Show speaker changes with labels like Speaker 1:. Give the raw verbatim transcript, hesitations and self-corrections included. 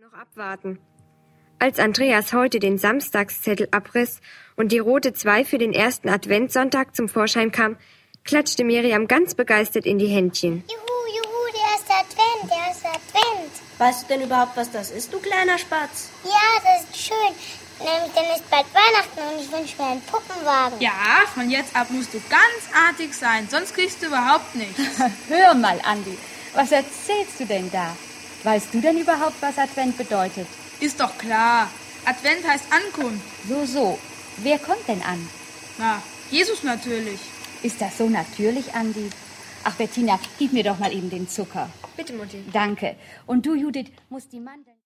Speaker 1: noch abwarten. Als Andreas heute den Samstagszettel abriss und die rote zwei für den ersten Adventssonntag zum Vorschein kam, klatschte Miriam ganz begeistert in die Händchen.
Speaker 2: Juhu, juhu, der erste Advent, der erste Advent.
Speaker 3: Weißt du denn überhaupt, was das ist, du kleiner Spatz?
Speaker 2: Ja, das ist schön. Nämlich dann ist bald Weihnachten und ich wünsche mir einen Puppenwagen.
Speaker 4: Ja, von jetzt ab musst du ganz artig sein, sonst kriegst du überhaupt nichts.
Speaker 5: Hör mal, Andi, was erzählst du denn da? Weißt du denn überhaupt, was Advent bedeutet?
Speaker 4: Ist doch klar. Advent heißt Ankunft.
Speaker 5: So, so. Wer kommt denn an?
Speaker 4: Na, Jesus natürlich.
Speaker 5: Ist das so natürlich, Andi? Ach, Bettina, gib mir doch mal eben den Zucker.
Speaker 1: Bitte, Mutti.
Speaker 5: Danke. Und du, Judith, musst die Mandeln...